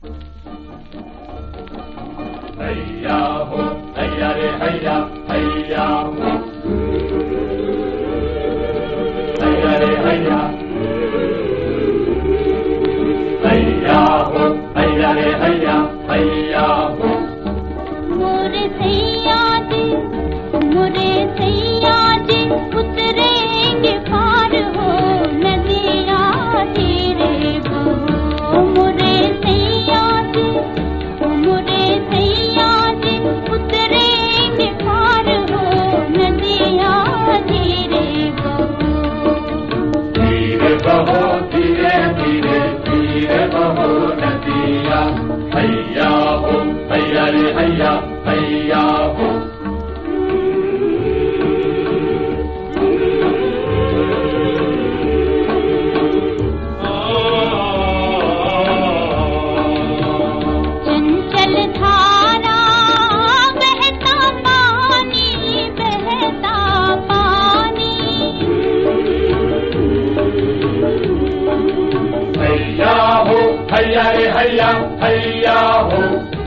हैया हो हैया रे हैया, हैया हो हैया रे हैया, हैया हो हैया रे हैया, हैया हो। मोरे सैया जी उतरेंगे पार हो नदिया धीरे बहो। मोरे सैया जी उतरेंगे पार हो नदिया धीरे बहो। धीरे बहो धीरे धीरे धीरे बहो नदिया, हैया हो हैया रे हैया, हैया हो। चंचल धारा बहता पानी, बहता पानी। हैया हो हैया रे हैया, हैया हो।